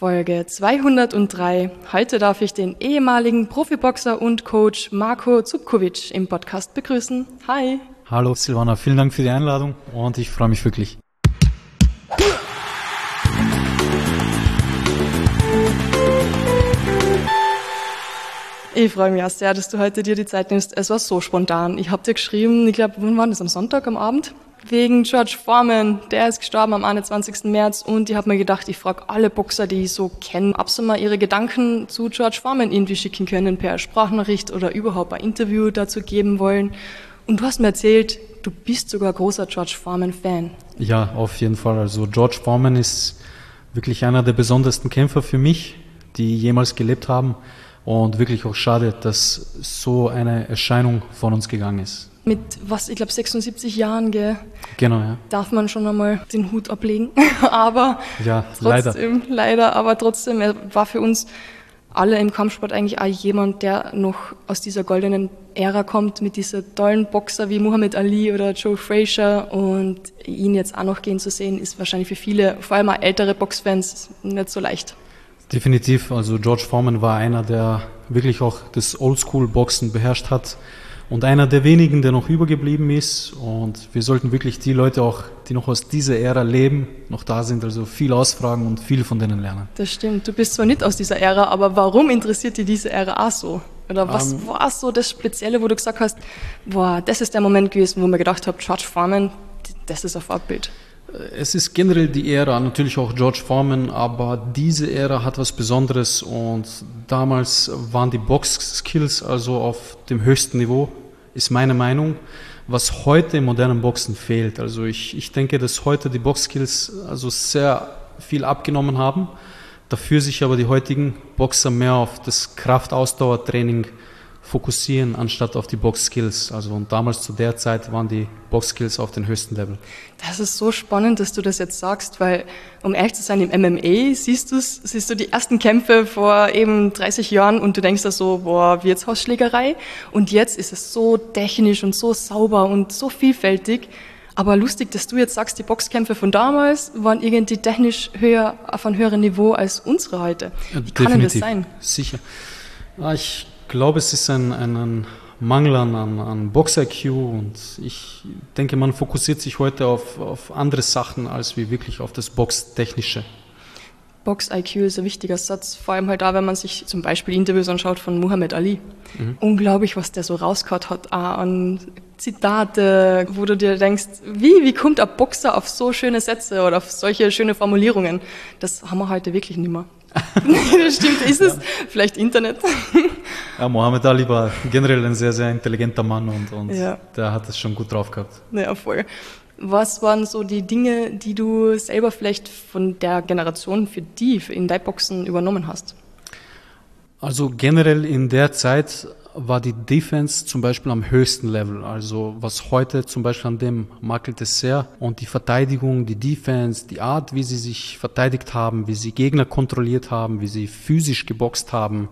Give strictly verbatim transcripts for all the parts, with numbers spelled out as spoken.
Folge zweihundertdrei. Heute darf ich den ehemaligen Profiboxer und Coach Marko Zupkovic im Podcast begrüßen. Hi. Hallo Silvana, vielen Dank für die Einladung und ich freue mich wirklich. Ich freue mich auch sehr, dass du heute dir die Zeit nimmst. Es war so spontan. Ich habe dir geschrieben, ich glaube, wann war das? Am Sonntag, am Abend? Wegen George Foreman. Der ist gestorben am einundzwanzigsten März und ich habe mir gedacht, ich frage alle Boxer, die ich so kenne, ob sie mal ihre Gedanken zu George Foreman irgendwie schicken können, per Sprachnachricht oder überhaupt ein Interview dazu geben wollen. Und du hast mir erzählt, du bist sogar großer George Foreman-Fan. Ja, auf jeden Fall. Also George Foreman ist wirklich einer der besondersten Kämpfer für mich, die jemals gelebt haben. Und wirklich auch schade, dass so eine Erscheinung von uns gegangen ist. Mit was, ich glaube sechsundsiebzig Jahren, gell? Genau, ja. Darf man schon einmal den Hut ablegen. aber ja, trotzdem, leider. leider, aber trotzdem, er war für uns alle im Kampfsport eigentlich auch jemand, der noch aus dieser goldenen Ära kommt, mit dieser tollen Boxer wie Muhammad Ali oder Joe Frazier. Und ihn jetzt auch noch gehen zu sehen, ist wahrscheinlich für viele, vor allem auch ältere Boxfans, nicht so leicht. Definitiv, also George Foreman war einer, der wirklich auch das Oldschool-Boxen beherrscht hat und einer der wenigen, der noch übergeblieben ist, und wir sollten wirklich die Leute auch, die noch aus dieser Ära leben, noch da sind, also viel ausfragen und viel von denen lernen. Das stimmt, du bist zwar nicht aus dieser Ära, aber warum interessiert dich diese Ära auch so? Oder was um, war so das Spezielle, wo du gesagt hast, boah, das ist der Moment gewesen, wo mir gedacht habe, George Foreman, das ist ein Vorbild? Es ist generell die Ära, natürlich auch George Foreman, aber diese Ära hat was Besonderes und damals waren die Box-Skills also auf dem höchsten Niveau, ist meine Meinung, was heute im modernen Boxen fehlt. Also ich, ich denke, dass heute die Box-Skills also sehr viel abgenommen haben, dafür sich aber die heutigen Boxer mehr auf das Kraft-Ausdauer-Training fokussieren, anstatt auf die Box-Skills. Also und damals zu der Zeit waren die Box-Skills auf dem höchsten Level. Das ist so spannend, dass du das jetzt sagst, weil, um ehrlich zu sein, im M M A siehst du siehst du die ersten Kämpfe vor eben dreißig Jahren und du denkst da so, boah, Wirtshausschlägerei. Und jetzt ist es so technisch und so sauber und so vielfältig. Aber lustig, dass du jetzt sagst, die Boxkämpfe von damals waren irgendwie technisch höher, auf einem höheren Niveau als unsere heute. Wie kann denn das sein? Sicher. Ja, ich Ich glaube, es ist ein, ein, ein Mangel an, an Box-I Q und ich denke, man fokussiert sich heute auf, auf andere Sachen als wie wirklich auf das Box-Technische. Box-I Q ist ein wichtiger Satz, vor allem halt da, wenn man sich zum Beispiel Interviews anschaut von Muhammad Ali. Mhm. Unglaublich, was der so rausgehauen hat, auch an Zitate, wo du dir denkst, wie, wie kommt ein Boxer auf so schöne Sätze oder auf solche schöne Formulierungen? Das haben wir heute wirklich nicht mehr. Das stimmt, ist es? Ja. Vielleicht Internet? Ja, Muhammad Ali war generell ein sehr, sehr intelligenter Mann und, und ja. der hat es schon gut drauf gehabt. Ja, voll. Was waren so die Dinge, die du selber vielleicht von der Generation für die, für in dein Boxen übernommen hast? Also generell in der Zeit war die Defense zum Beispiel am höchsten Level. Also was heute zum Beispiel an dem makelt es sehr. Und die Verteidigung, die Defense, die Art, wie sie sich verteidigt haben, wie sie Gegner kontrolliert haben, wie sie physisch geboxt haben,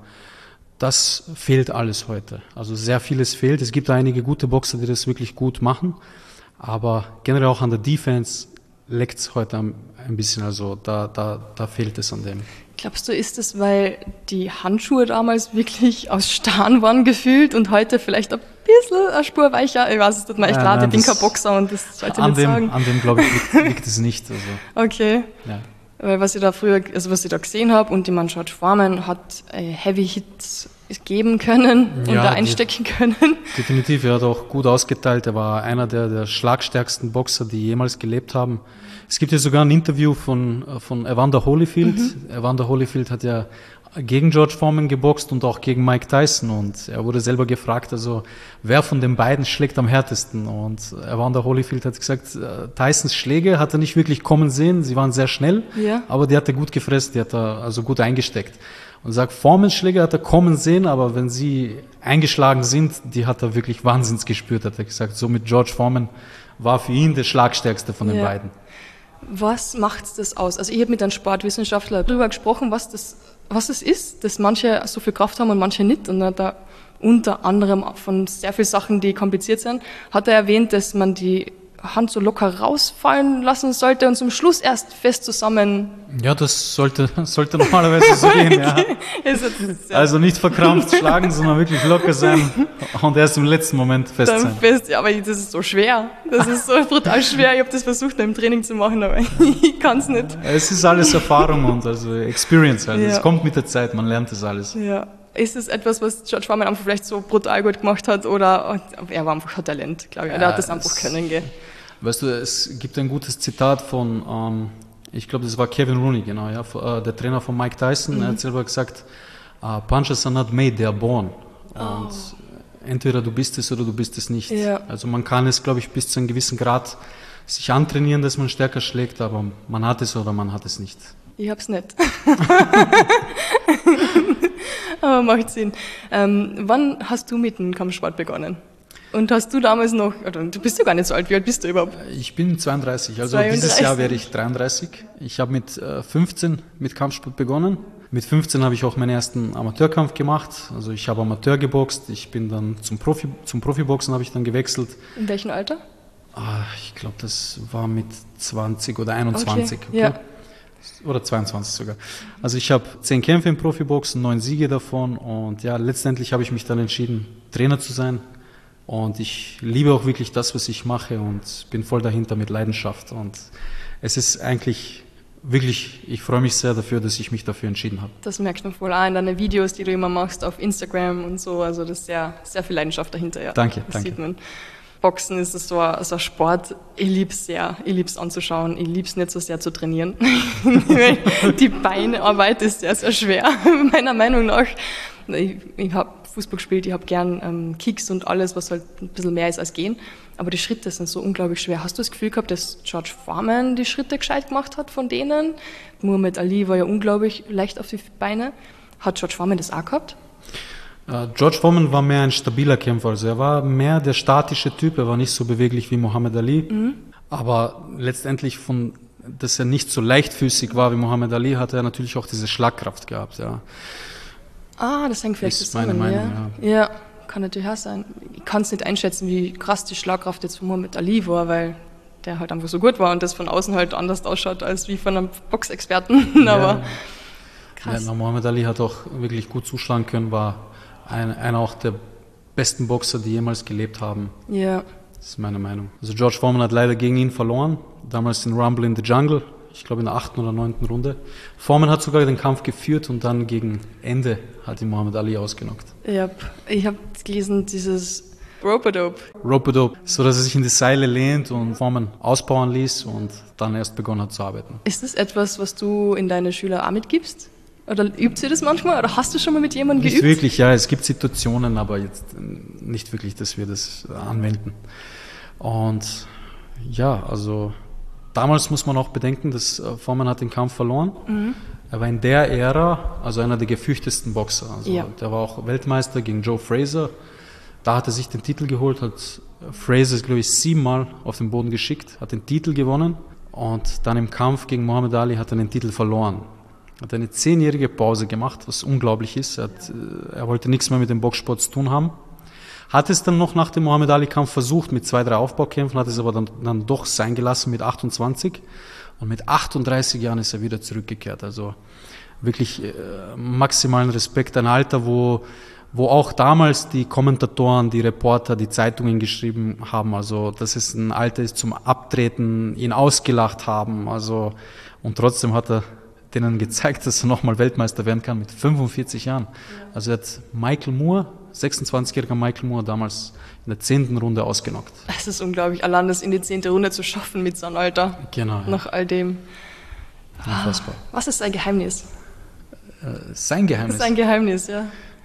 das fehlt alles heute. Also sehr vieles fehlt. Es gibt einige gute Boxer, die das wirklich gut machen. Aber generell auch an der Defense leckt es heute ein bisschen. Also da, da, da fehlt es an dem. Glaubst du, ist es, weil die Handschuhe damals wirklich aus Stahl waren gefühlt und heute vielleicht ein bisschen eine Spur weicher? Ich weiß, es tut mir echt ja, leid, nein, ich bin kein Boxer und das sollte ich an nicht dem, sagen. An dem, glaube ich, liegt, liegt es nicht. Also. Okay. Ja. Weil was ich da früher, also was ich da gesehen habe und die man George Foreman hat äh, Heavy Hits geben können und ja, da einstecken die, können. Definitiv, er hat auch gut ausgeteilt. Er war einer der, der schlagstärksten Boxer, die jemals gelebt haben. Es gibt ja sogar ein Interview von, von Evander Holyfield. Mhm. Evander Holyfield hat ja gegen George Foreman geboxt und auch gegen Mike Tyson und er wurde selber gefragt, also wer von den beiden schlägt am härtesten, und Evander Holyfield hat gesagt, Tysons Schläge hat er nicht wirklich kommen sehen, sie waren sehr schnell, ja. aber die hat er gut gefressen, die hat er also gut eingesteckt. Und sagt, Foremans Schläge hat er kommen sehen, aber wenn sie eingeschlagen sind, die hat er wirklich wahnsinnig gespürt, hat er gesagt. So mit George Foreman war für ihn der schlagstärkste von den ja. beiden. Was macht das aus? Also ich habe mit einem Sportwissenschaftler darüber gesprochen, was das, was es ist, dass manche so viel Kraft haben und manche nicht. Und hat er unter anderem von sehr vielen Sachen, die kompliziert sind, hat er erwähnt, dass man die Hand so locker rausfallen lassen sollte und zum Schluss erst fest zusammen. Ja, das sollte, sollte normalerweise so gehen, ja. Also nicht verkrampft schlagen, sondern wirklich locker sein und erst im letzten Moment fest sein. Fest, ja, aber das ist so schwer. Das ist so brutal schwer. Ich habe das versucht, im Training zu machen, aber ich kann es nicht. Es ist alles Erfahrung und also Experience halt. Es ja. kommt mit der Zeit, man lernt das alles. Ja. Ist es etwas, was George Foreman einfach vielleicht so brutal gut gemacht hat oder er war einfach ein Talent, glaube ich. Er ja, hat das einfach können, gell? Weißt du, es gibt ein gutes Zitat von, ähm, ich glaube, das war Kevin Rooney, genau, ja, der Trainer von Mike Tyson. Mhm. Er hat selber gesagt, uh, Punches are not made, they are born. Und oh. entweder du bist es oder du bist es nicht. Ja. Also man kann es, glaube ich, bis zu einem gewissen Grad sich antrainieren, dass man stärker schlägt, aber man hat es oder man hat es nicht. Ich hab's nicht. Aber macht Sinn. Ähm, wann hast du mit dem Kampfsport begonnen? Und hast du damals noch, oder du bist ja gar nicht so alt, wie alt bist du überhaupt? Ich bin zweiunddreißig, also zweiunddreißig. Dieses Jahr werde ich dreiunddreißig. Ich habe mit äh, fünfzehn mit Kampfsport begonnen. Mit fünfzehn habe ich auch meinen ersten Amateurkampf gemacht. Also ich habe Amateur geboxt, ich bin dann zum Profi, zum Profiboxen habe ich dann gewechselt. In welchem Alter? Ah, ich glaube, das war mit zwanzig oder einundzwanzig. Okay. Okay? Ja. Oder zweiundzwanzig sogar. Also ich habe zehn Kämpfe im Profiboxen, neun Siege davon und ja, letztendlich habe ich mich dann entschieden, Trainer zu sein und ich liebe auch wirklich das, was ich mache und bin voll dahinter mit Leidenschaft und es ist eigentlich wirklich, ich freue mich sehr dafür, dass ich mich dafür entschieden habe. Das merkst du voll auch in deinen Videos, die du immer machst auf Instagram und so, also das ist sehr, sehr viel Leidenschaft dahinter. Ja. Danke, das danke. Sieht man. Boxen ist so ein, so ein Sport, ich liebe es sehr, ich liebe es anzuschauen, ich liebe es nicht so sehr zu trainieren. Die Beinarbeit ist sehr, sehr schwer, meiner Meinung nach. Ich, ich habe Fußball gespielt, ich habe gern ähm, Kicks und alles, was halt ein bisschen mehr ist als Gehen, aber die Schritte sind so unglaublich schwer. Hast du das Gefühl gehabt, dass George Foreman die Schritte gescheit gemacht hat von denen? Muhammad Ali war ja unglaublich leicht auf die Beine. Hat George Foreman das auch gehabt? George Foreman war mehr ein stabiler Kämpfer, also er war mehr der statische Typ, er war nicht so beweglich wie Muhammad Ali, mhm. aber letztendlich von, dass er nicht so leichtfüßig war wie Muhammad Ali, hat er natürlich auch diese Schlagkraft gehabt, ja. Ah, das hängt vielleicht ist zusammen, meine Meinung, ja. Ja, kann natürlich auch sein. Ich kann es nicht einschätzen, wie krass die Schlagkraft jetzt von Muhammad Ali war, weil der halt einfach so gut war und das von außen halt anders ausschaut als wie von einem Boxexperten, ja. aber krass. Ja, Muhammad Ali hat auch wirklich gut zuschlagen können, war Ein, einer auch der besten Boxer, die jemals gelebt haben. Ja. Das ist meine Meinung. Also George Foreman hat leider gegen ihn verloren, damals in Rumble in the Jungle, ich glaube in der achten oder neunten Runde. Foreman hat sogar den Kampf geführt und dann gegen Ende hat ihn Muhammad Ali ausgenockt. Ja, ich habe gelesen, dieses Rope-a-dope. Rope-a-dope, so dass er sich in die Seile lehnt und Foreman ausbauen ließ und dann erst begonnen hat zu arbeiten. Ist das etwas, was du in deine Schüler auch mitgibst? Oder übt ihr das manchmal? Oder hast du schon mal mit jemandem nicht geübt? Nicht wirklich, ja. Es gibt Situationen, aber jetzt nicht wirklich, dass wir das anwenden. Und ja, also damals muss man auch bedenken, dass Foreman hat den Kampf verloren. Mhm. Er war in der Ära also einer der gefürchtesten Boxer. Also ja. Der war auch Weltmeister gegen Joe Frazier. Da hat er sich den Titel geholt, hat Frazier, glaube ich, siebenmal auf den Boden geschickt, hat den Titel gewonnen und dann im Kampf gegen Muhammad Ali hat er den Titel verloren. Er hat eine zehnjährige Pause gemacht, was unglaublich ist. Er, hat, er wollte nichts mehr mit dem Boxsport zu tun haben. Hat es dann noch nach dem Muhammad Ali-Kampf versucht mit zwei, drei Aufbaukämpfen, hat es aber dann, dann doch sein gelassen mit achtundzwanzig. Und mit achtunddreißig Jahren ist er wieder zurückgekehrt. Also wirklich äh, maximalen Respekt. Ein Alter, wo, wo auch damals die Kommentatoren, die Reporter, die Zeitungen geschrieben haben. Also dass es ein Alter ist zum Abtreten, ihn ausgelacht haben. Also, und trotzdem hat er denen gezeigt, dass er nochmal Weltmeister werden kann mit fünfundvierzig Jahren. Also er hat Michael Moore, sechsundzwanzigjähriger Michael Moore, damals in der zehnten Runde ausgenockt. Das ist unglaublich, allein das in die zehnte Runde zu schaffen mit seinem Alter. Genau. Nach all dem. Unfassbar. Was ist sein Geheimnis? Äh, sein Geheimnis? Sein Geheimnis, ja.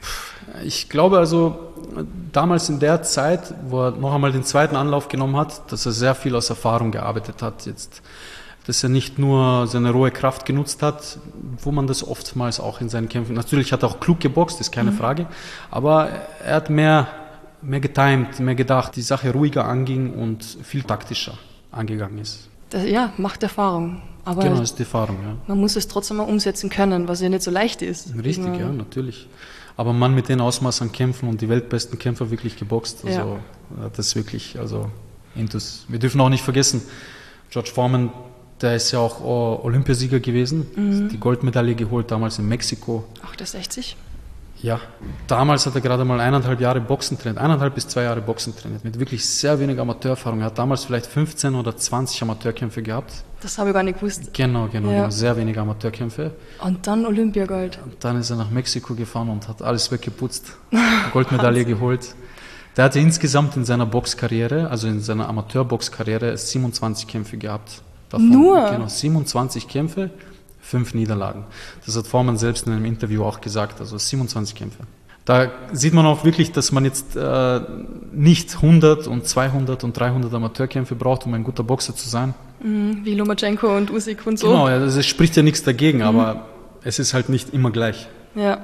Ich glaube also, damals in der Zeit, wo er noch einmal den zweiten Anlauf genommen hat, dass er sehr viel aus Erfahrung gearbeitet hat jetzt. Dass er nicht nur seine rohe Kraft genutzt hat, wo man das oftmals auch in seinen Kämpfen, natürlich hat er auch klug geboxt, ist keine mhm. Frage, aber er hat mehr, mehr getimed, mehr gedacht, die Sache ruhiger anging und viel taktischer angegangen ist. Das, ja, macht Erfahrung. Aber genau, das ist die Erfahrung, ja. Man muss es trotzdem mal umsetzen können, was ja nicht so leicht ist. Richtig, ja, ja natürlich. Aber man mit den Ausmaß an Kämpfen und die weltbesten Kämpfer wirklich geboxt, also ja. Das ist wirklich, also Intus. Wir dürfen auch nicht vergessen, George Foreman, der ist ja auch Olympiasieger gewesen, mhm. die Goldmedaille geholt, damals in Mexiko. achtundsechzig? Ja, damals hat er gerade mal eineinhalb Jahre Boxen trainiert, eineinhalb bis zwei Jahre Boxen trainiert, mit wirklich sehr wenig Amateurerfahrung. Er hat damals vielleicht fünfzehn oder zwanzig Amateurkämpfe gehabt. Das habe ich gar nicht gewusst. Genau, genau, ja. genau, sehr wenige Amateurkämpfe. Und dann Olympiagold. Und dann ist er nach Mexiko gefahren und hat alles weggeputzt, Goldmedaille geholt. Der hatte insgesamt in seiner Boxkarriere, also in seiner Amateurboxkarriere, siebenundzwanzig Kämpfe gehabt. Davon, Nur? Genau, siebenundzwanzig Kämpfe, fünf Niederlagen. Das hat Foreman selbst in einem Interview auch gesagt, also siebenundzwanzig Kämpfe. Da sieht man auch wirklich, dass man jetzt äh, nicht hundert und zweihundert und dreihundert Amateurkämpfe braucht, um ein guter Boxer zu sein. Mhm, wie Lomachenko und Usyk und so. Genau, also es spricht ja nichts dagegen, mhm. aber es ist halt nicht immer gleich. Ja,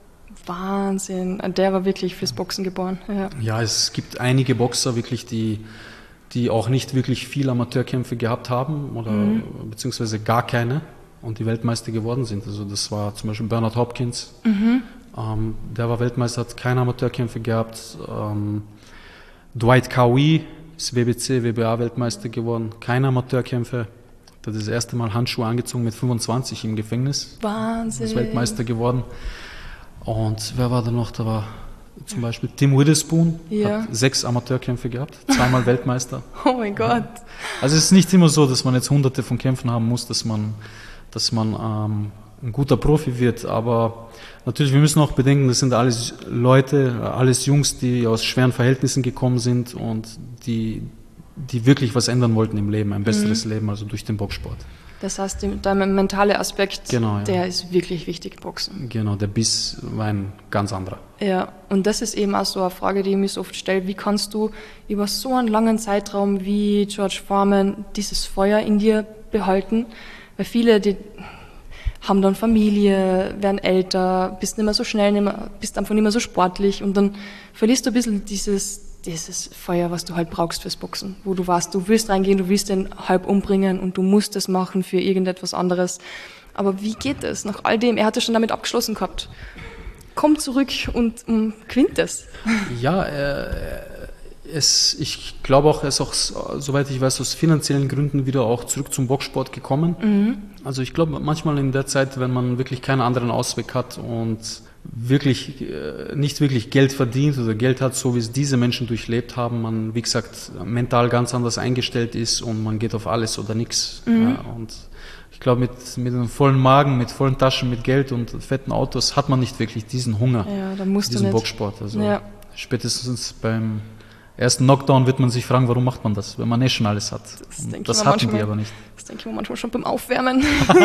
Wahnsinn. Der war wirklich fürs Boxen geboren. Ja, ja es gibt einige Boxer wirklich, die, die auch nicht wirklich viele Amateurkämpfe gehabt haben oder mhm. beziehungsweise gar keine. Und die Weltmeister geworden sind. Also das war zum Beispiel Bernard Hopkins, mhm. ähm, der war Weltmeister, hat keine Amateurkämpfe gehabt. Ähm, Dwight Cowie ist W B C, W B A-Weltmeister geworden, keine Amateurkämpfe. Der hat das erste Mal Handschuhe angezogen mit fünfundzwanzig im Gefängnis. Wahnsinn. Ist Weltmeister geworden. Und wer war da noch? Da war zum Beispiel Tim Witherspoon, ja. hat sechs Amateurkämpfe gehabt, zweimal Weltmeister. Oh mein Gott. Also es ist nicht immer so, dass man jetzt hunderte von Kämpfen haben muss, dass man dass man ähm, ein guter Profi wird, aber natürlich, wir müssen auch bedenken, das sind alles Leute, alles Jungs, die aus schweren Verhältnissen gekommen sind und die, die wirklich was ändern wollten im Leben, ein besseres mhm. Leben, also durch den Boxsport. Das heißt, der mentale Aspekt, genau, ja. der ist wirklich wichtig im Boxen. Genau, der Biss war ein ganz anderer. Ja, und das ist eben auch so eine Frage, die ich mir so oft stelle, wie kannst du über so einen langen Zeitraum wie George Foreman dieses Feuer in dir behalten? Weil viele, die haben dann Familie, werden älter, bist nicht mehr so schnell, nicht mehr, bist einfach nicht mehr so sportlich und dann verlierst du ein bisschen dieses, dieses Feuer, was du halt brauchst fürs Boxen, wo du weißt, du willst reingehen, du willst den halb umbringen und du musst das machen für irgendetwas anderes. Aber wie geht das nach all dem? Er hatte schon damit abgeschlossen gehabt. Komm zurück und um, gewinnt es. Ja, äh, Es, ich glaube auch, er ist auch, soweit ich weiß, aus finanziellen Gründen wieder auch zurück zum Boxsport gekommen. Mhm. Also ich glaube, manchmal in der Zeit, wenn man wirklich keinen anderen Ausweg hat und wirklich nicht wirklich Geld verdient oder Geld hat, so wie es diese Menschen durchlebt haben, man, wie gesagt, mental ganz anders eingestellt ist und man geht auf alles oder nichts. Mhm. Ja, und ich glaube, mit, mit einem vollen Magen, mit vollen Taschen, mit Geld und fetten Autos hat man nicht wirklich diesen Hunger, ja, dann musst diesen du nicht. Boxsport. Also ja. spätestens beim ersten Knockdown wird man sich fragen, warum macht man das, wenn man eh schon alles hat. Das, das hatten manchmal, die aber nicht. Das denke ich mir manchmal schon beim Aufwärmen.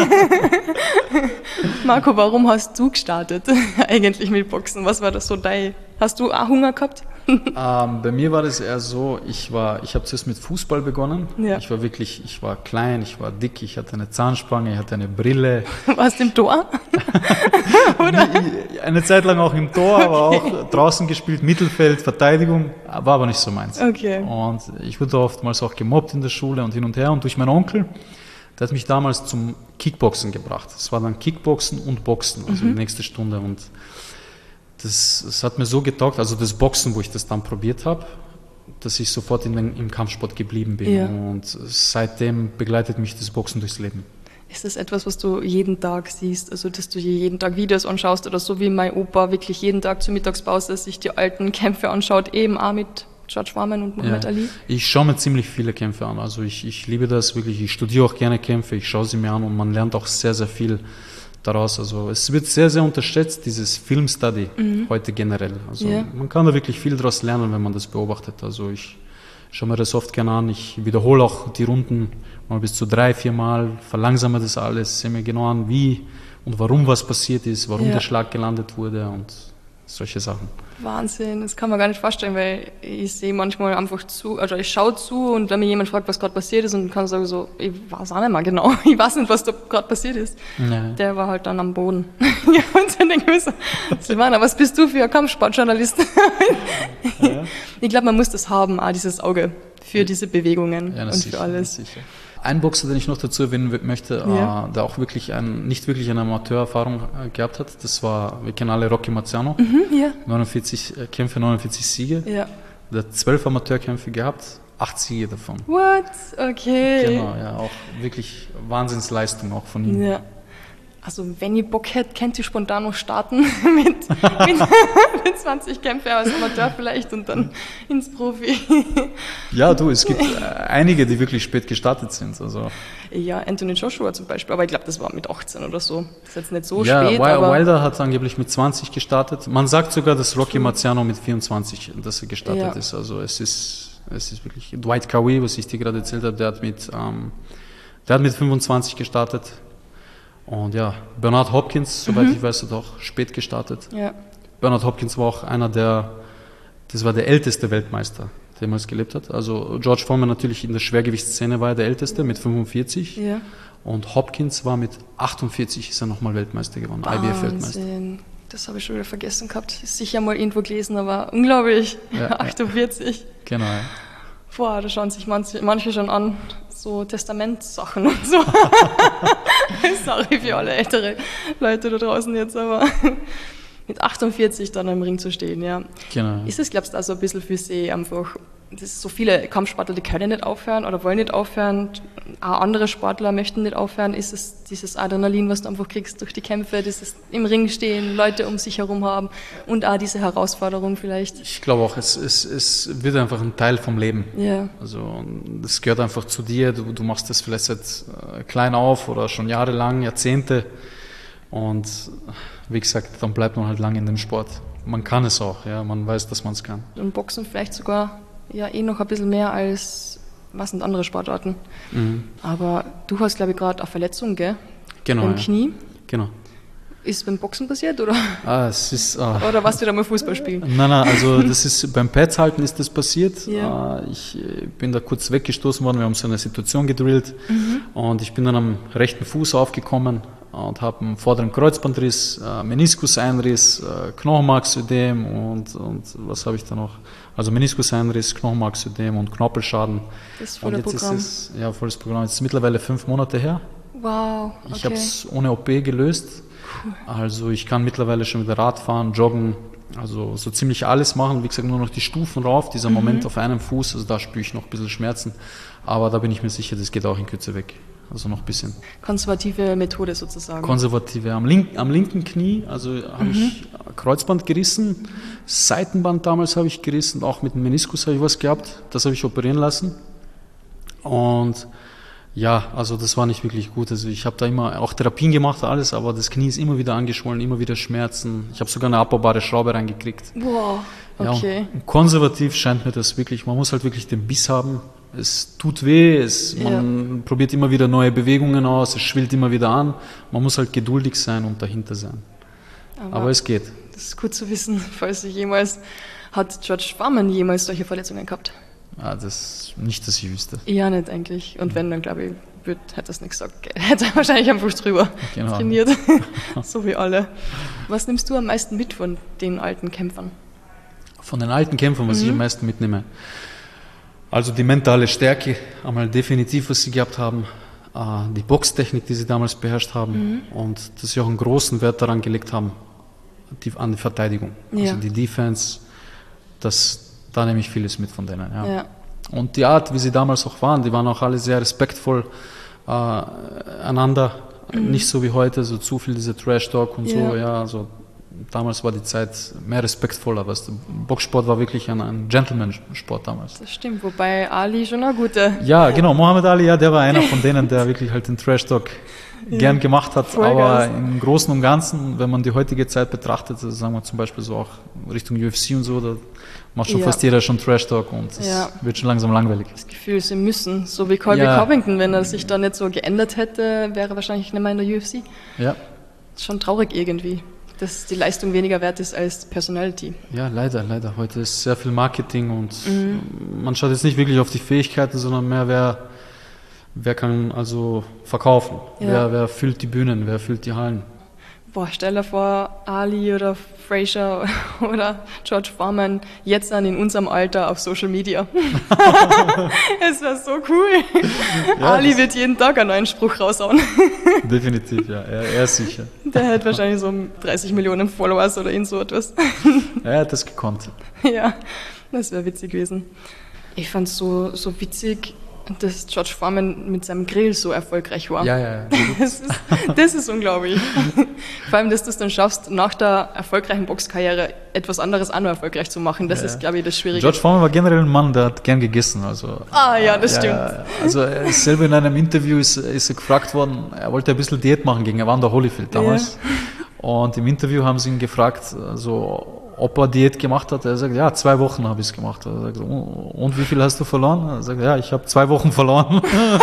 Marco, warum hast du gestartet eigentlich mit Boxen? Was war das so dein? Hast du auch Hunger gehabt? ähm, bei mir war das eher so, ich war, ich habe zuerst mit Fußball begonnen. Ja. Ich war wirklich, ich war klein, ich war dick, ich hatte eine Zahnspange, ich hatte eine Brille. Warst du im Tor? Oder? Eine Zeit lang auch im Tor, aber auch draußen gespielt, Mittelfeld, Verteidigung, war aber nicht so meins. Okay. Und ich wurde oftmals auch gemobbt in der Schule und hin und her. Und durch meinen Onkel, der hat mich damals zum Kickboxen gebracht. Es war dann Kickboxen und Boxen, also mhm. die nächste Stunde. Und das, das hat mir so getaugt, also das Boxen, wo ich das dann probiert habe, dass ich sofort in den, im Kampfsport geblieben bin. Ja. Und seitdem begleitet mich das Boxen durchs Leben. Ist das etwas, was du jeden Tag siehst, also dass du jeden Tag Videos anschaust oder so wie mein Opa wirklich jeden Tag zur Mittagspause sich die alten Kämpfe anschaut, eben auch mit George Foreman und Muhammad ja. Ali? Ich schaue mir ziemlich viele Kämpfe an, also ich, ich liebe das wirklich, ich studiere auch gerne Kämpfe, ich schaue sie mir an und man lernt auch sehr, sehr viel daraus. Also es wird sehr, sehr unterschätzt, dieses Film-Study mhm. heute generell. Also ja. man kann da wirklich viel daraus lernen, wenn man das beobachtet. Also ich schaue mir das oft gerne an, ich wiederhole auch die Runden mal bis zu drei, vier Mal, verlangsame das alles, sehe mir genau an, wie und warum was passiert ist, warum ja. der Schlag gelandet wurde und solche Sachen. Wahnsinn, das kann man gar nicht vorstellen, weil ich sehe manchmal einfach zu, also ich schaue zu und wenn mir jemand fragt, was gerade passiert ist und kann sagen so, ich weiß auch nicht mehr genau, ich weiß nicht, was da gerade passiert ist. Ja. Der war halt dann am Boden. Ja, und dann denke ich mir so, Silvana, was bist du für ein Kampfsportjournalist? Ja. Ich glaube, man muss das haben, auch dieses Auge für diese Bewegungen ja, und sicher, für alles. Sicher. Ein Boxer, den ich noch dazu erwähnen möchte, ja. äh, der auch wirklich ein, nicht wirklich eine Amateurerfahrung äh, gehabt hat, das war, wir kennen alle Rocky Marciano, mhm, ja. neunundvierzig äh, Kämpfe, neunundvierzig Siege. Ja. Der hat zwölf Amateurkämpfe gehabt acht Siege davon. What? Okay. Genau, ja, auch wirklich Wahnsinnsleistung auch von ihm. Ja. Also wenn ihr Bock hättet, könnt ihr spontan noch starten mit, mit, mit zwanzig Kämpfen als Amateur vielleicht und dann ins Profi. Ja, du, es gibt einige, die wirklich spät gestartet sind. Also. Ja, Anthony Joshua zum Beispiel, aber ich glaube, das war mit achtzehn oder so. Das ist jetzt nicht so ja, spät. Ja, aber Wilder hat angeblich mit zwanzig gestartet. Man sagt sogar, dass Rocky Marciano mit vierundzwanzig dass er gestartet ja. ist. Also es ist, es ist wirklich... Dwight Cowie, was ich dir gerade erzählt habe, der hat mit, ähm, der hat mit fünfundzwanzig gestartet. Und ja, Bernard Hopkins, soweit mhm. ich weiß, hat auch spät gestartet. Ja. Bernard Hopkins war auch einer der, das war der älteste Weltmeister, der jemals gelebt hat. Also George Foreman natürlich in der Schwergewichtsszene war er der älteste mit fünfundvierzig. Ja. Und Hopkins war mit achtundvierzig, ist er nochmal Weltmeister geworden, I B F-Weltmeister. Das habe ich schon wieder vergessen gehabt. Ist sicher mal irgendwo gelesen, aber unglaublich. Ja, achtundvierzig. Ja. Genau, ja. Boah, da schauen sich manche, manche schon an, so Testamentssachen und so. Sorry für alle ältere Leute da draußen jetzt, aber mit achtundvierzig dann im Ring zu stehen, ja. Genau. Ist es, glaubst du, also ein bisschen für sie einfach, das ist so viele Kampfsportler, die können nicht aufhören oder wollen nicht aufhören, auch andere Sportler möchten nicht aufhören, ist es dieses Adrenalin, was du einfach kriegst durch die Kämpfe, dieses im Ring stehen, Leute um sich herum haben und auch diese Herausforderung vielleicht? Ich glaube auch, es, es, es wird einfach ein Teil vom Leben. Ja. Also das gehört einfach zu dir, du, du machst das vielleicht seit klein auf oder schon jahrelang, Jahrzehnte und wie gesagt, dann bleibt man halt lange in dem Sport. Man kann es auch, ja, man weiß, dass man es kann. Und Boxen vielleicht sogar ja eh noch ein bisschen mehr als was sind andere Sportarten. Mhm. Aber du hast, glaube ich, gerade eine Verletzung, gell? Genau. Beim ja. Knie. Genau. Ist beim Boxen passiert, oder? Ah, es ist... Ah. Oder warst du da mal Fußball spielen? Nein, nein, also das ist beim Pads halten ist das passiert. Ja. Ich bin da kurz weggestoßen worden, wir haben so eine Situation gedrillt mhm. und ich bin dann am rechten Fuß aufgekommen und habe einen vorderen Kreuzbandriss, äh, Meniskuseinriss, äh, Knochenmarksödem und, und was habe ich da noch? Also Meniskuseinriss, Knochenmarksödem und Knorpelschaden. Das ist volles Programm. Ist es, ja, volles Programm. Jetzt ist mittlerweile fünf Monate her. Wow, okay. Ich habe es ohne O P gelöst. Cool. Also ich kann mittlerweile schon wieder Rad fahren, joggen, also so ziemlich alles machen. Wie gesagt, nur noch die Stufen rauf, dieser mhm. Moment auf einem Fuß, also da spüre ich noch ein bisschen Schmerzen. Aber da bin ich mir sicher, das geht auch in Kürze weg. Also noch ein bisschen. Konservative Methode sozusagen. Konservative. Am, link, am linken Knie, also habe mhm. ich Kreuzband gerissen, Seitenband damals habe ich gerissen, auch mit dem Meniskus habe ich was gehabt, das habe ich operieren lassen. Und ja, also das war nicht wirklich gut. Also ich habe da immer auch Therapien gemacht, alles, aber das Knie ist immer wieder angeschwollen, immer wieder Schmerzen. Ich habe sogar eine abbaubare Schraube reingekriegt. Wow, okay. Ja, konservativ scheint mir das wirklich, man muss halt wirklich den Biss haben. Es tut weh, es, man ja. probiert immer wieder neue Bewegungen aus, es schwillt immer wieder an. Man muss halt geduldig sein und dahinter sein. Aber, Aber es geht. Das ist gut zu wissen, falls ich jemals, hat George Foreman jemals solche Verletzungen gehabt? Ah, das nicht, dass ich wüsste. Ja, nicht eigentlich. Und wenn, dann glaube ich, wird, hätte das nicht gesagt. Hätte er wahrscheinlich einfach drüber genau. trainiert. So wie alle. Was nimmst du am meisten mit von den alten Kämpfern? Von den alten Kämpfern, was mhm. ich am meisten mitnehme? Also die mentale Stärke, einmal definitiv, was sie gehabt haben, die Boxtechnik, die sie damals beherrscht haben mhm. und dass sie auch einen großen Wert daran gelegt haben, die, an die Verteidigung. Ja. Also die Defense, das, da nehme ich vieles mit von denen. Ja. Ja. Und die Art, wie sie damals auch waren, die waren auch alle sehr respektvoll äh, einander, mhm. nicht so wie heute, so zu viel diese Trash-Talk und ja. so, ja, also damals war die Zeit mehr respektvoller, was der Boxsport war wirklich ein, ein Gentleman-Sport damals. Das stimmt, wobei Ali schon ein guter. Ja, genau, Muhammad Ali, ja, der war einer von denen, der wirklich halt den Trash-Talk ja, gern gemacht hat, aber im Großen und Ganzen, wenn man die heutige Zeit betrachtet, also sagen wir zum Beispiel so auch Richtung U F C und so, da macht schon ja. fast jeder schon Trash-Talk und es ja. wird schon langsam langweilig. Das Gefühl, sie müssen, so wie Colby ja. Covington, wenn er sich da nicht so geändert hätte, wäre er wahrscheinlich nicht mehr in der U F C. Ja. Schon traurig irgendwie, dass die Leistung weniger wert ist als Personality. Ja, leider, leider. Heute ist sehr viel Marketing und mhm. man schaut jetzt nicht wirklich auf die Fähigkeiten, sondern mehr, wer, wer kann also verkaufen, ja. wer, wer füllt die Bühnen, wer füllt die Hallen. Boah, stell dir vor, Ali oder Frazier oder George Foreman jetzt dann in unserem Alter auf Social Media. Es wäre so cool. Ja, Ali wird jeden Tag einen neuen Spruch raushauen. Definitiv, ja, er, er ist sicher. Der hat wahrscheinlich so dreißig Millionen Followers oder in so etwas. Er hat das gekonnt. Ja, das wäre witzig gewesen. Ich fand es so, so witzig, dass George Foreman mit seinem Grill so erfolgreich war. Ja, ja, ja. Das ist, das ist unglaublich. Vor allem, dass du es dann schaffst, nach der erfolgreichen Boxkarriere etwas anderes auch noch erfolgreich zu machen. Das ja. ist, glaube ich, das Schwierige. George Foreman war generell ein Mann, der hat gern gegessen. Also, ah ja, das ja, stimmt. Ja, also er ist selber in einem Interview ist, ist er gefragt worden, er wollte ein bisschen Diät machen gegen Evander Holyfield damals. Ja. Und im Interview haben sie ihn gefragt, also, ob er Diät gemacht hat. Er sagt, ja, zwei Wochen habe ich es gemacht. Er sagt, und wie viel hast du verloren? Er sagt, ja, ich habe zwei Wochen verloren.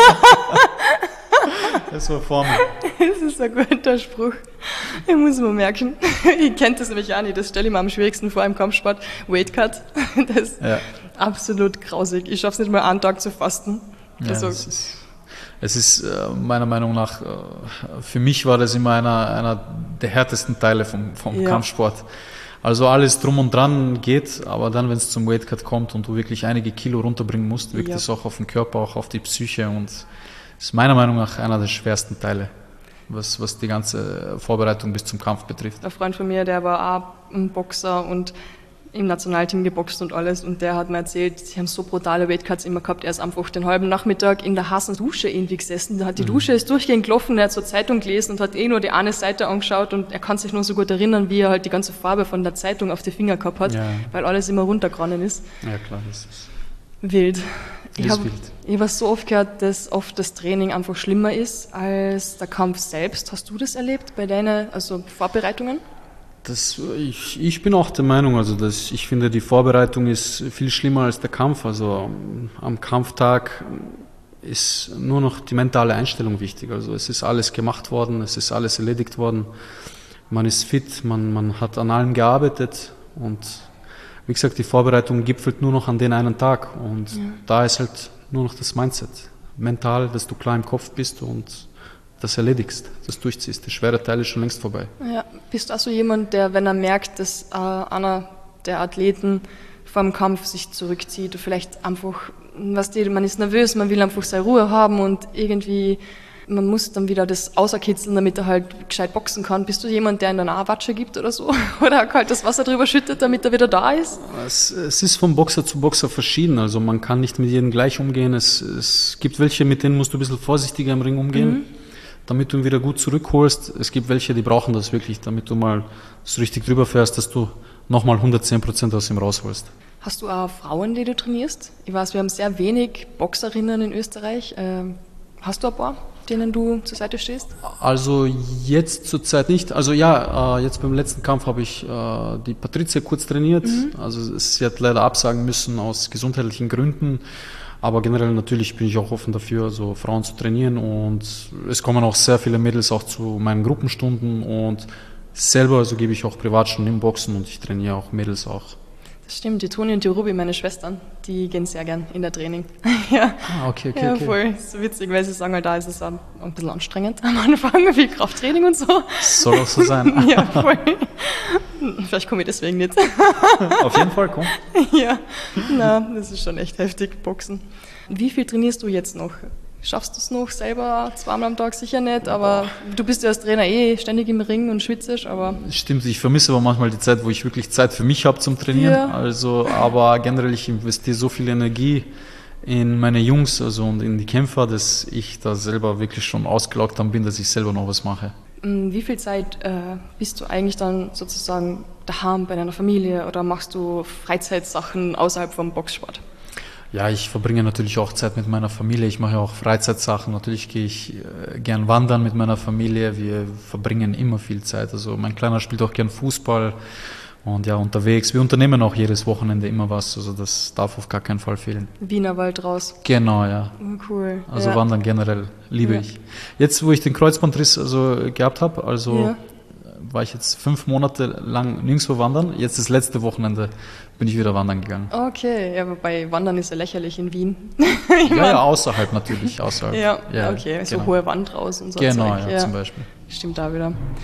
Das war Formel. Das ist ein guter Spruch. Ich muss mir merken. Ich kenne das nämlich auch nicht. Das stelle ich mir am schwierigsten vor im Kampfsport. Weight Cut. Das ist ja. absolut grausig. Ich schaffe es nicht mal einen Tag zu fasten. Ja, also, es ist, es ist meiner Meinung nach, für mich war das immer einer, einer der härtesten Teile vom, vom ja. Kampfsport. Also alles drum und dran geht, aber dann, wenn es zum Weightcut kommt und du wirklich einige Kilo runterbringen musst, wirkt es ja. auch auf den Körper, auch auf die Psyche und ist meiner Meinung nach einer der schwersten Teile, was, was die ganze Vorbereitung bis zum Kampf betrifft. Ein Freund von mir, der war auch ein Boxer und im Nationalteam geboxt und alles und der hat mir erzählt, sie haben so brutale Weightcuts immer gehabt, er ist einfach den halben Nachmittag in der heißen Dusche irgendwie gesessen, da hat die Dusche ist durchgehend gelaufen, er hat so Zeitung gelesen und hat eh nur die eine Seite angeschaut und er kann sich nur so gut erinnern, wie er halt die ganze Farbe von der Zeitung auf die Finger gehabt hat, ja. weil alles immer runtergeronnen ist. Ja klar, das ist wild. Ich ist habe wild. hab so oft gehört, dass oft das Training einfach schlimmer ist als der Kampf selbst. Hast du das erlebt bei deinen also Vorbereitungen? Das, ich, ich bin auch der Meinung, also dass ich finde, die Vorbereitung ist viel schlimmer als der Kampf. Also am Kampftag ist nur noch die mentale Einstellung wichtig. Also es ist alles gemacht worden, es ist alles erledigt worden. Man ist fit, man, man hat an allem gearbeitet und wie gesagt, die Vorbereitung gipfelt nur noch an den einen Tag und ja. da ist halt nur noch das Mindset. Mental, dass du klar im Kopf bist und das erledigst, das durchziehst. Der schwere Teil ist schon längst vorbei. Ja, bist du also jemand, der, wenn er merkt, dass äh, einer der Athleten vor dem Kampf sich zurückzieht, vielleicht einfach, was die, man ist nervös, man will einfach seine Ruhe haben und irgendwie, man muss dann wieder das außerkitzeln, damit er halt gescheit boxen kann. Bist du jemand, der ihn dann auch Watsche gibt oder so? Oder kaltes Wasser drüber schüttet, damit er wieder da ist? Es, es ist von Boxer zu Boxer verschieden. Also man kann nicht mit jedem gleich umgehen. Es, es gibt welche, mit denen musst du ein bisschen vorsichtiger im Ring umgehen. Mhm. Damit du ihn wieder gut zurückholst. Es gibt welche, die brauchen das wirklich, damit du mal so richtig drüber fährst, dass du nochmal hundertzehn Prozent aus ihm rausholst. Hast du auch Frauen, die du trainierst? Ich weiß, wir haben sehr wenig Boxerinnen in Österreich. Ähm, hast du ein paar, denen du zur Seite stehst? Also jetzt zurzeit nicht. Also ja, äh, jetzt beim letzten Kampf habe ich äh, die Patricia kurz trainiert. Mhm. Also sie hat leider absagen müssen aus gesundheitlichen Gründen. Aber generell natürlich bin ich auch offen dafür, so Frauen zu trainieren und es kommen auch sehr viele Mädels auch zu meinen Gruppenstunden und selber also gebe ich auch Privatstunden im Boxen und ich trainiere auch Mädels auch. Das stimmt, die Toni und die Ruby, meine Schwestern, die gehen sehr gern in der Training. Ja, ah, okay, okay, ja, okay. Voll so witzig, weil sie sagen, halt, da ist es ein, ein bisschen anstrengend am Anfang, wie Krafttraining und so. Soll auch so sein. Ja, voll. Vielleicht komme ich deswegen nicht. Auf jeden Fall, komm. Ja, na, das ist schon echt heftig, Boxen. Wie viel trainierst du jetzt noch? Schaffst du es noch selber zweimal am Tag? Sicher nicht, aber du bist ja als Trainer eh ständig im Ring und schwitzt, aber... Stimmt, ich vermisse aber manchmal die Zeit, wo ich wirklich Zeit für mich habe zum Trainieren. Ja. Also, aber generell, ich investiere so viel Energie in meine Jungs also und in die Kämpfer, dass ich da selber wirklich schon ausgelaugt bin, dass ich selber noch was mache. Wie viel Zeit äh, bist du eigentlich dann sozusagen daheim bei deiner Familie oder machst du Freizeitsachen außerhalb vom Boxsport? Ja, ich verbringe natürlich auch Zeit mit meiner Familie. Ich mache auch Freizeitsachen. Natürlich gehe ich äh, gern wandern mit meiner Familie. Wir verbringen immer viel Zeit. Also mein Kleiner spielt auch gern Fußball und ja, unterwegs. Wir unternehmen auch jedes Wochenende immer was. Also das darf auf gar keinen Fall fehlen. Wienerwald raus. Genau, ja. Oh, cool. Also ja. Wandern generell liebe ja. ich. Jetzt, wo ich den Kreuzbandriss also gehabt habe, also ja. war ich jetzt fünf Monate lang nirgendwo wandern. Jetzt das letzte Wochenende bin ich wieder wandern gegangen. Okay, ja, wobei Wandern ist ja lächerlich in Wien. ja, ja, außerhalb natürlich, außerhalb. Ja, ja okay, so genau. Hohe Wand raus und so. Genau, Zeug. ja, ja, zum Beispiel. Stimmt da wieder.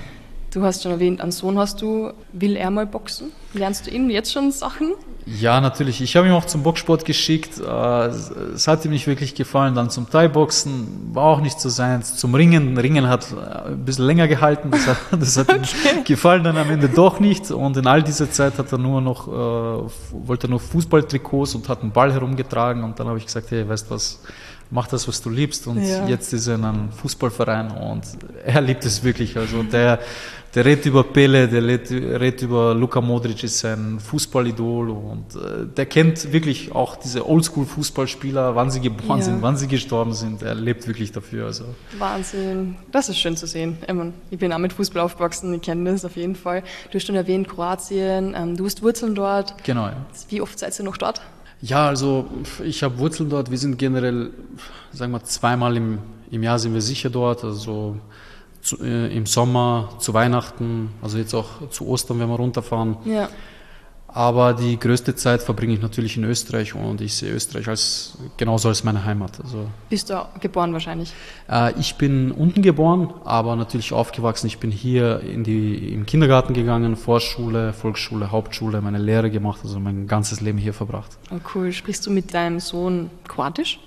Du hast schon erwähnt, einen Sohn hast du. Will er mal boxen? Lernst du ihm jetzt schon Sachen? Ja, natürlich. Ich habe ihn auch zum Boxsport geschickt. Es hat ihm nicht wirklich gefallen. Dann zum Thai-Boxen war auch nicht so seins. Zum Ringen. Ringen hat ein bisschen länger gehalten. Das hat, das hat okay. ihm gefallen dann am Ende doch nicht. Und in all dieser Zeit hat er nur noch, äh, wollte er nur Fußballtrikots und hat einen Ball herumgetragen. Und dann habe ich gesagt, hey, weißt du was? Mach das, was du liebst. Und ja. jetzt ist er in einem Fußballverein und er liebt es wirklich. Also der, der redet über Pele, der redet über Luka Modric, ist sein Fußballidol und äh, der kennt wirklich auch diese Oldschool-Fußballspieler, wann sie geboren ja. sind, wann sie gestorben sind. Er lebt wirklich dafür. Also. Wahnsinn. Das ist schön zu sehen. Ich bin auch mit Fußball aufgewachsen, ich kenne das auf jeden Fall. Du hast schon erwähnt, Kroatien, ähm, du hast Wurzeln dort. Genau, ja. Wie oft seid ihr noch dort? Ja, also ich habe Wurzeln dort. Wir sind generell, sagen wir, zweimal im, im Jahr sind wir sicher dort. Also zu, äh, im Sommer, zu Weihnachten, also jetzt auch zu Ostern, wenn wir runterfahren. Ja. Aber die größte Zeit verbringe ich natürlich in Österreich und ich sehe Österreich als genauso als meine Heimat. Also, bist du geboren wahrscheinlich? Äh, ich bin unten geboren, aber natürlich aufgewachsen. Ich bin hier in die, im Kindergarten gegangen, Vorschule, Volksschule, Hauptschule, meine Lehre gemacht, also mein ganzes Leben hier verbracht. Oh, cool. Sprichst du mit deinem Sohn Kroatisch?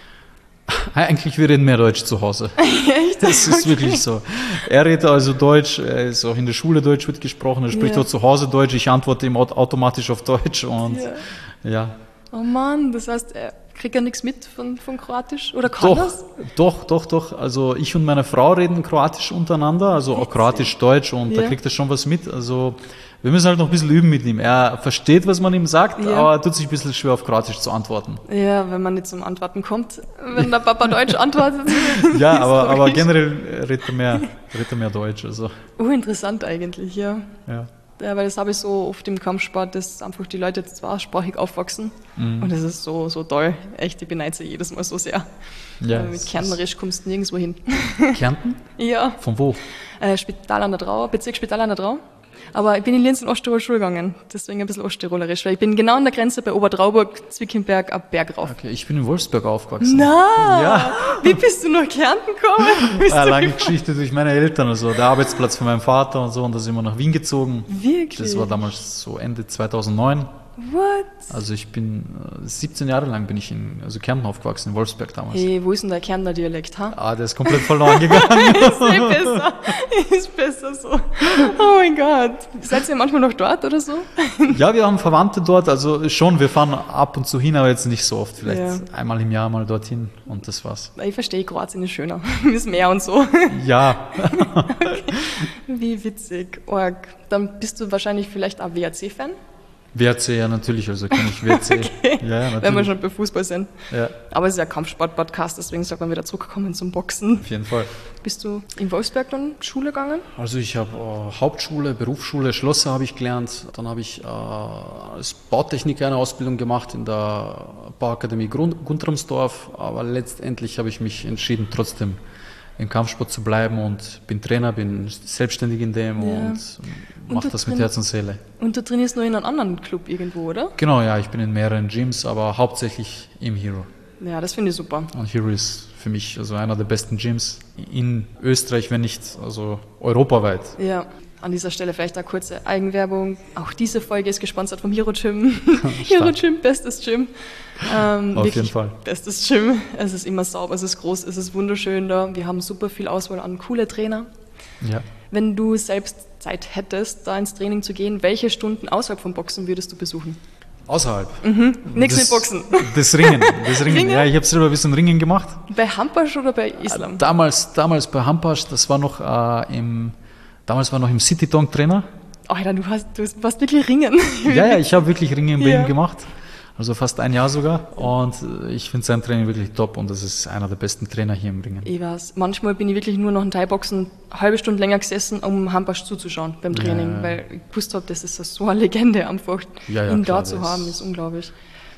Eigentlich, wir reden mehr Deutsch zu Hause. Echt? Das ist okay. wirklich so. Er redet also Deutsch, er ist auch in der Schule Deutsch wird gesprochen, er spricht ja. auch zu Hause Deutsch, ich antworte ihm automatisch auf Deutsch und ja. ja. Oh Mann, das heißt, er kriegt ja nichts mit von, von Kroatisch? Oder kann doch, das? Doch, doch, doch. Also ich und meine Frau reden Kroatisch untereinander, also auch Kroatisch-Deutsch und ja. da kriegt er schon was mit. Also wir müssen halt noch ein bisschen üben mit ihm. Er versteht, was man ihm sagt, ja. aber er tut sich ein bisschen schwer auf Kroatisch zu antworten. Ja, wenn man nicht zum Antworten kommt, wenn der Papa Deutsch antwortet. Ja, aber, aber generell redet er mehr, redet er mehr Deutsch. Also. Oh, interessant eigentlich, ja. Ja. Ja, weil das habe ich so oft im Kampfsport, dass einfach die Leute jetzt zweisprachig aufwachsen. Mhm. Und das ist so, so toll. Echt, ich beneide sie jedes Mal so sehr. Ja, mit Kärntnerisch kommst du nirgendwo hin. Kärnten? Ja. Von wo? Äh, Spital an der Drau, Bezirk Spital an der Drau. Aber ich bin in Linz in Osttirol Schule gegangen, deswegen ein bisschen osttirolerisch, weil ich bin genau an der Grenze bei Obertrauburg, Zwickimberg, ab Berg rauf. Okay, ich bin in Wolfsberg aufgewachsen. Na, ja. Wie bist du nach Kärnten gekommen? Eine lange Geschichte durch meine Eltern, also der Arbeitsplatz von meinem Vater und so, und da sind wir nach Wien gezogen. Wirklich? Das war damals so Ende zweitausendneun. What? Also ich bin äh, siebzehn Jahre lang bin ich in also Kärnten aufgewachsen, in Wolfsberg damals. Hey, wo ist denn der Kärntner Dialekt, ha? Ah, der ist komplett verloren gegangen. Ist eh besser. Ist besser so. Oh mein Gott. Seid ihr manchmal noch dort oder so? Ja, wir haben Verwandte dort, also schon, wir fahren ab und zu hin, aber jetzt nicht so oft, vielleicht ja. einmal im Jahr mal dorthin und das war's. Ich verstehe, Kroatien ist schöner. Ist Meer und so. Ja. Okay. Wie witzig. Org. Dann bist du wahrscheinlich vielleicht auch W R C-Fan? W R C, ja, natürlich, also kann ich W R C. Okay. Ja, natürlich. Wenn wir schon bei Fußball sind. Ja. Aber es ist ja ein Kampfsport-Podcast, deswegen sagt man wieder zurückkommen zum Boxen. Auf jeden Fall. Bist du in Wolfsberg dann Schule gegangen? Also ich habe äh, Hauptschule, Berufsschule, Schlosser habe ich gelernt. Dann habe ich äh, als Bautechniker eine Ausbildung gemacht in der Bauakademie Grund- Guntramsdorf. Aber letztendlich habe ich mich entschieden, trotzdem im Kampfsport zu bleiben und bin Trainer, bin selbstständig in dem ja. und mache das mit Herz und Seele. Und du trainierst nur in einem anderen Club irgendwo, oder? Genau, ja, ich bin in mehreren Gyms, aber hauptsächlich im Hero. Ja, das finde ich super. Und Hero ist für mich also einer der besten Gyms in Österreich, wenn nicht also europaweit. Ja. An dieser Stelle vielleicht eine kurze Eigenwerbung. Auch diese Folge ist gesponsert vom Hero Gym. Hero Gym, bestes Gym. Ähm, Auf jeden Fall. Bestes Gym. Es ist immer sauber, es ist groß, es ist wunderschön da. Wir haben super viel Auswahl an coole Trainer. Ja. Wenn du selbst Zeit hättest, da ins Training zu gehen, welche Stunden außerhalb vom Boxen würdest du besuchen? Außerhalb? Mhm. Nichts mit Boxen. Das Ringen. Das Ringen. Ringen? Ja, ich habe selber ein bisschen Ringen gemacht. Bei Hampasch oder bei Islam? Damals, damals bei Hampasch, das war noch äh, im Damals war noch im City-Dong-Trainer. Alter, du hast, du warst wirklich Ringen. Ja, ja, ich habe wirklich Ringen bei ja. ihm gemacht. Also fast ein Jahr sogar. Und ich finde sein Training wirklich top und das ist einer der besten Trainer hier im Ringen. Ich weiß. Manchmal bin ich wirklich nur noch in Thai-Boxen eine halbe Stunde länger gesessen, um Hampasch zuzuschauen beim Training, ja. weil ich gewusst habe, das ist so eine Legende einfach. Ja, ja, ihn klar, da zu haben, ist unglaublich.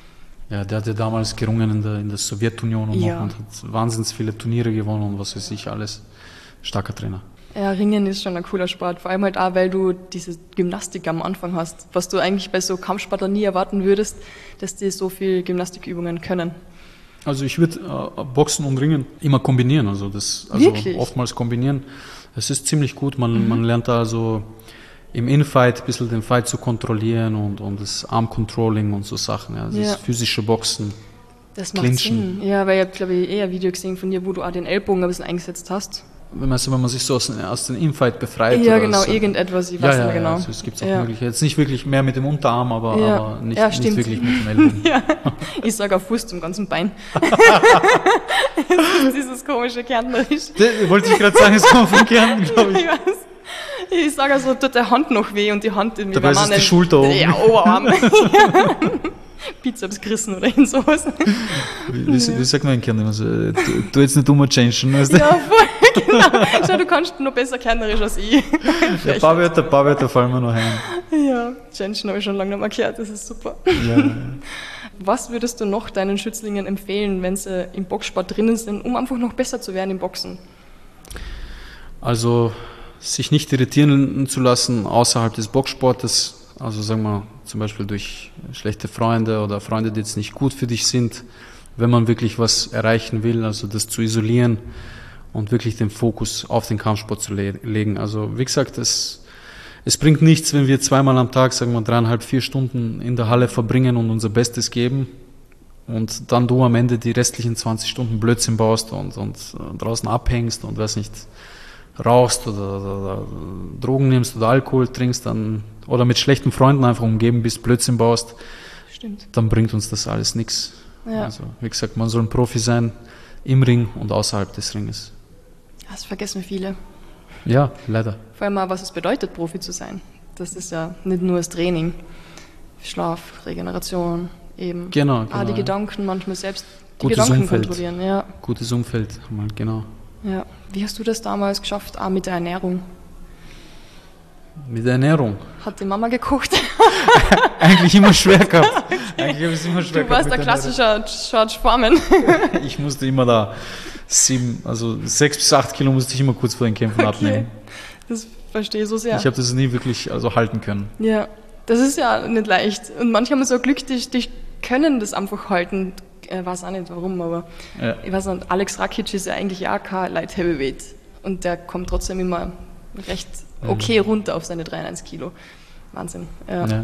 Ja, der hat ja damals gerungen in der, in der Sowjetunion und, ja. und hat wahnsinnig viele Turniere gewonnen und was weiß ich alles. Starker Trainer. Ja, Ringen ist schon ein cooler Sport, vor allem halt auch, weil du diese Gymnastik am Anfang hast, was du eigentlich bei so Kampfsportlern nie erwarten würdest, dass die so viel Gymnastikübungen können. Also ich würde äh, Boxen und Ringen immer kombinieren, also das also Wirklich? oftmals kombinieren. Es ist ziemlich gut, man, mhm. man lernt da also im Infight ein bisschen den Fight zu kontrollieren und, und das Arm-Controlling und so Sachen, ja. Das ja. ist physische Boxen, das macht Clinchen. Sinn. Ja, weil ich habe, glaube ich, eher ein Video gesehen von dir, wo du auch den Ellbogen ein bisschen eingesetzt hast. Wenn man, wenn man sich so aus, aus dem Infight befreit. Ja, genau, so. irgendetwas, ich weiß ja, nicht ja, genau. Also es gibt auch ja. Mögliche, jetzt nicht wirklich mehr mit dem Unterarm, aber, ja. aber nicht, ja, nicht wirklich mit dem Ellbogen. ja. Ich sage auf Fuß zum ganzen Bein. Dieses komische Kärntnerisch. Wollte ich gerade sagen, es kommt von Kärnten, glaube ich. Ich weiß. Ich sage also, tut der Hand noch weh und die Hand in Dabei ist es die Schulter oben. Ja, Oberarm. ja. Bizeps gerissen oder in sowas. Wie, wie, wie sagt man in Kärnten? Also, du, du jetzt nicht umchangen, weißt du? Ja, voll, genau. Schau, du kannst noch besser Kärntnerisch als ich. Ja, ein paar Wörter, paar Wörter fallen mir noch ein. Ja, changen habe ich schon lange nicht mehr gehört, das ist super. Ja, ja. Was würdest du noch deinen Schützlingen empfehlen, wenn sie im Boxsport drinnen sind, um einfach noch besser zu werden im Boxen? Also sich nicht irritieren zu lassen außerhalb des Boxsportes, also sagen wir zum Beispiel durch schlechte Freunde oder Freunde, die jetzt nicht gut für dich sind, wenn man wirklich was erreichen will, also das zu isolieren und wirklich den Fokus auf den Kampfsport zu le- legen. Also wie gesagt, es, es bringt nichts, wenn wir zweimal am Tag, sagen wir dreieinhalb, vier Stunden in der Halle verbringen und unser Bestes geben und dann du am Ende die restlichen zwanzig Stunden Blödsinn baust und, und draußen abhängst und weiß nicht, rauchst oder, oder, oder Drogen nimmst oder Alkohol trinkst, dann oder mit schlechten Freunden einfach umgeben bist, Blödsinn baust, Stimmt. dann bringt uns das alles nichts. Ja. Also wie gesagt, man soll ein Profi sein im Ring und außerhalb des Ringes. Das vergessen viele. Ja, leider. Vor allem auch, was es bedeutet, Profi zu sein. Das ist ja nicht nur das Training, Schlaf, Regeneration, eben. Genau, genau. Ah, die Gedanken manchmal selbst, die Gutes Gedanken Umfeld. kontrollieren. Ja. Gutes Umfeld, genau. Ja. Wie hast du das damals geschafft, auch mit der Ernährung? Mit der Ernährung? Hat die Mama gekocht? Eigentlich immer schwer gehabt. Okay. Eigentlich habe ich es immer schwer du gehabt. Du warst der klassische George Foreman. Ich musste immer da sieben, also sechs bis acht Kilo musste ich immer kurz vor den Kämpfen okay. abnehmen. Das verstehe ich so sehr. Ich habe das nie wirklich also halten können. Ja, das ist ja nicht leicht. Und manche haben so Glück, die, die können das einfach halten. Ich weiß auch nicht warum, aber ja. ich weiß nicht, Alex Rakic ist ja eigentlich auch kein Light Heavyweight. Und der kommt trotzdem immer recht okay runter auf seine dreiundneunzig Kilo. Wahnsinn. Ja, ja.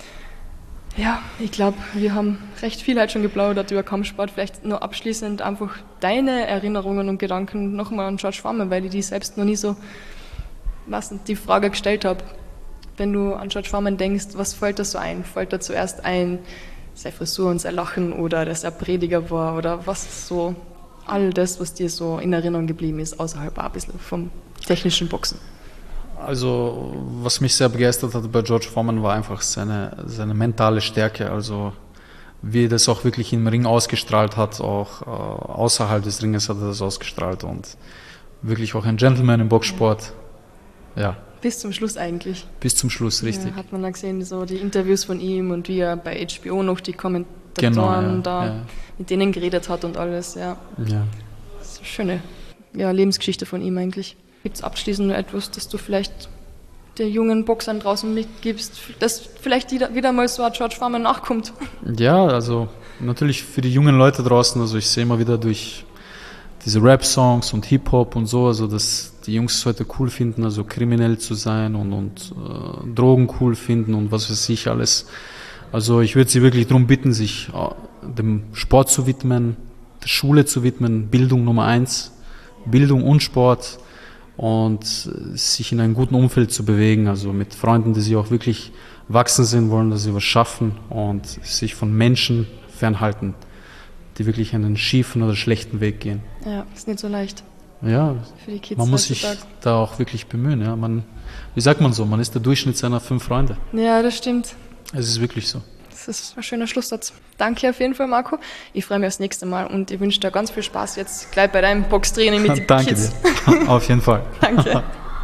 ja ich glaube, wir haben recht viel heute schon geplaudert über Kampfsport. Vielleicht nur abschließend einfach deine Erinnerungen und Gedanken nochmal an George Foreman, weil ich die selbst noch nie so was die Frage gestellt habe. Wenn du an George Foreman denkst, was fällt da so ein? Fällt da zuerst ein, seine Frisur und sein Lachen oder dass er Prediger war oder was so, all das, was dir so in Erinnerung geblieben ist, außerhalb auch ein bisschen vom technischen Boxen? Also, was mich sehr begeistert hat bei George Foreman war einfach seine, seine mentale Stärke, also wie er das auch wirklich im Ring ausgestrahlt hat, auch äh, außerhalb des Ringes hat er das ausgestrahlt und wirklich auch ein Gentleman im Boxsport, ja. ja. Bis zum Schluss eigentlich. Bis zum Schluss, richtig. Ja, hat man dann gesehen, so die Interviews von ihm und wie er bei H B O noch die Kommentatoren genau, ja, da ja. mit denen geredet hat und alles, ja. ja. Das ist eine schöne ja, Lebensgeschichte von ihm eigentlich. Gibt es abschließend nur etwas, das du vielleicht den jungen Boxern draußen mitgibst, dass vielleicht wieder, wieder mal so ein George Foreman nachkommt? Ja, also natürlich für die jungen Leute draußen, also ich sehe immer wieder durch diese Rap-Songs und Hip-Hop und so, also dass die Jungs es heute cool finden, also kriminell zu sein und, und äh, Drogen cool finden und was weiß ich alles. Also ich würde sie wirklich darum bitten, sich äh, dem Sport zu widmen, der Schule zu widmen, Bildung Nummer eins, Bildung und Sport und sich in einem guten Umfeld zu bewegen, also mit Freunden, die sie auch wirklich wachsen sehen wollen, dass sie was schaffen und sich von Menschen fernhalten, die wirklich einen schiefen oder schlechten Weg gehen. Ja, ist nicht so leicht. Ja, für die Kids man muss sich da auch wirklich bemühen. Ja. Man, wie sagt man so, man ist der Durchschnitt seiner fünf Freunde. Ja, das stimmt. Es ist wirklich so. Das ist ein schöner Schlusssatz. Danke auf jeden Fall, Marco. Ich freue mich aufs nächste Mal und ich wünsche dir ganz viel Spaß jetzt gleich bei deinem Boxtraining mit den Danke Kids. Danke dir. Auf jeden Fall. Danke.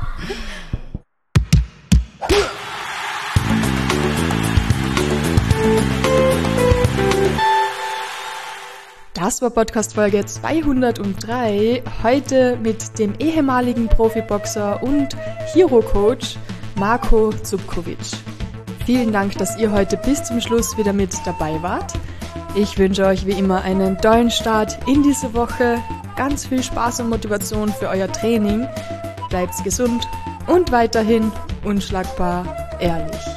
Das war Podcast-Folge zweihundertdrei, heute mit dem ehemaligen Profiboxer und Hero-Coach Marco Zubkovic. Vielen Dank, dass ihr heute bis zum Schluss wieder mit dabei wart. Ich wünsche euch wie immer einen tollen Start in diese Woche, ganz viel Spaß und Motivation für euer Training. bleibt gesund und weiterhin unschlagbar ehrlich.